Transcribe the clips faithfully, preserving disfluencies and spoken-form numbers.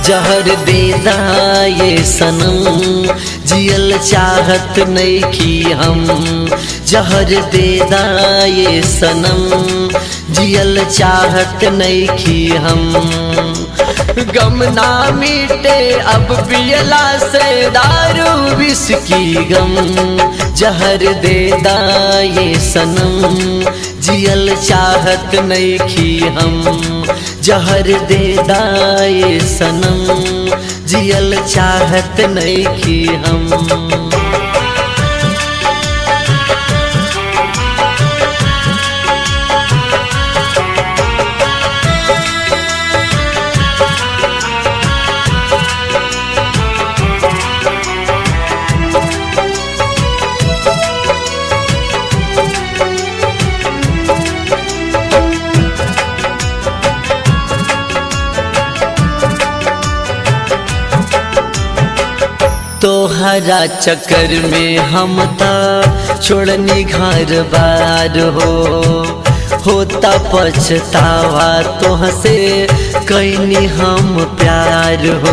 जहर देदा ये सनम जियल चाहत नइखी हम। जहर देदा ये सनम जियल चाहत नइखी हम। गम ना मिटे अब पियला से दारू विस्की गम। जहर देदा ये सनम जियल चाहत नइखी हम। जहर देदा ये सनम जियल चाहत नइखी हम। तोहरा चक्कर में हम ता छोड़नी घर बार हो। होता पछतावा तोहसे कैनी हम प्यार हो।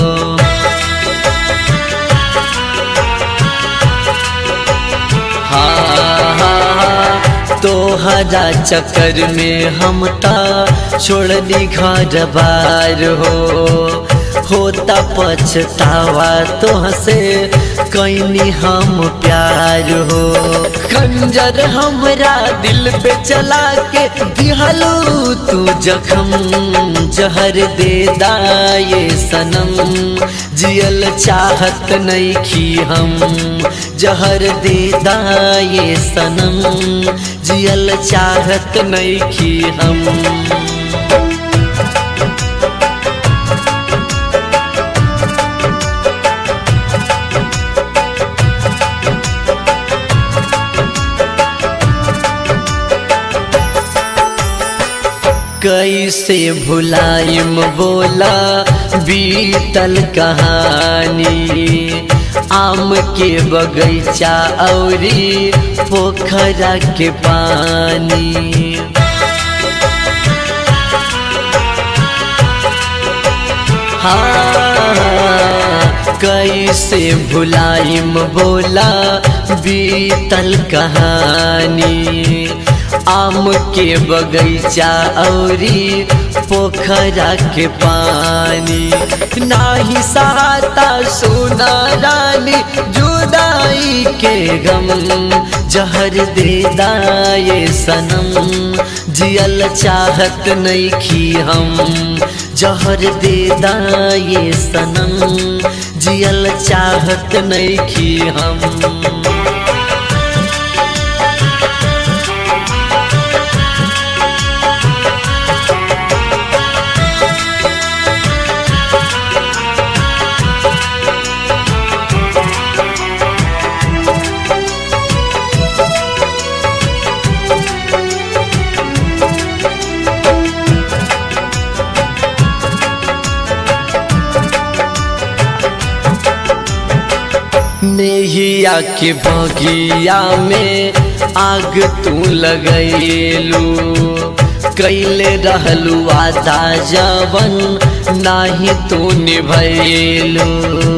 हाँ हाँ तोहरा चक्कर में हम ता छोड़नी घर बार हो। होता पछतावा तोहसे कैनी हम प्यार हो। खंजर हमरा दिल पे चला के दिहलू तू जखम। जहर देदा ये सनम जियल चाहत नइखी हम। जहर देदा ये सनम जियल चाहत नइखी हम। कैसे भुलाइम बोला बीतल कहानी। आम के बगीचा औरी पोखरा के पानी। हाँ कैसे भुलाइम बोला बीतल कहानी। आम के बगीचा औरी पोखरा के पानी। नाही सहाता सुना रानी जुदाई के गम। जहर देदा ये सनम जियल चाहत नइखी हम। जहर देदा ये सनम जियल चाहत नइखी हम। नेहिया के बगिया में आग तू लगैलू। कैले रहलू वादा जवन नाही तू निभैलू।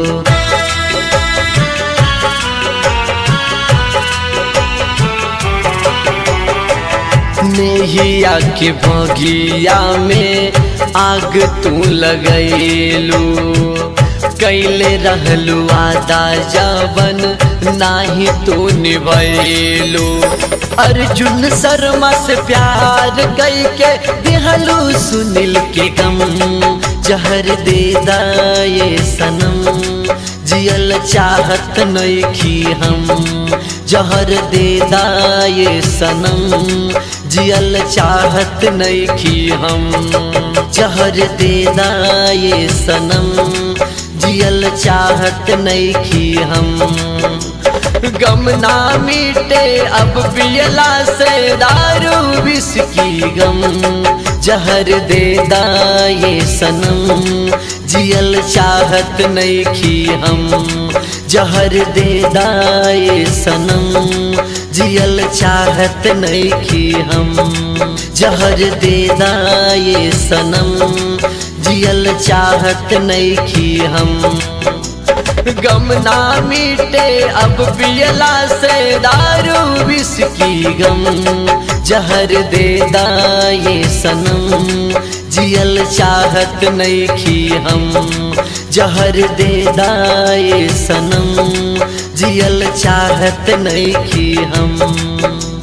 नेहिया के बगिया में आग तू लगैलू। कैले रहलू वादा जवन नाही तू निभैलू। अर्जुन शर्मा से प्यार कई के दिहलू सुनील के गम। जहर देदा ये सनम जियल चाहत नइखी हम। जहर देदा ये सनम जियल चाहत नइखी हम। जहर देदा ये सनम जियल चाहत नइखी हम। गम ना मिटे अब पियला से दारू विस्की गम। जहर देदा ये सनम जियल चाहत नइखी हम। जहर देदा ये सनम जियल चाहत नइखी हम। जहर देदा ये सनम जियल चाहत नइखी हम। गम ना मिटे अब पियला से दारू विस्की गम, जहर दे दा ये सनम जियल चाहत नइखी हम। जहर दे दा ये सनम जियल चाहत नइखी हम।